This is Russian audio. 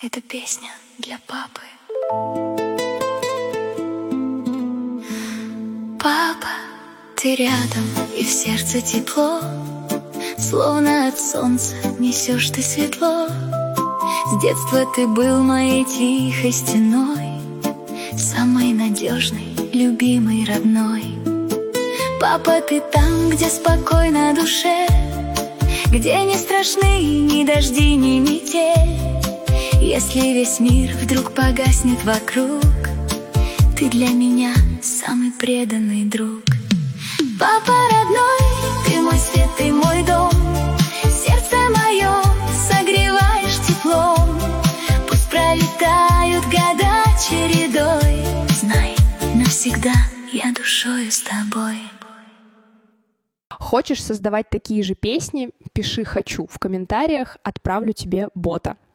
Эта песня для папы. Папа, ты рядом, и в сердце тепло, словно от солнца несешь ты светло. С детства ты был моей тихой стеной, самой надежной, любимой, родной. Папа, ты там, где спокойно душе, где не страшны ни дожди, ни метель. Если весь мир вдруг погаснет вокруг, ты для меня самый преданный друг. Папа родной, ты мой свет, ты мой дом, сердце мое согреваешь теплом. Пусть пролетают года чередой, знай, навсегда я душою с тобой. Хочешь создавать такие же песни? Пиши «хочу» в комментариях, отправлю тебе бота.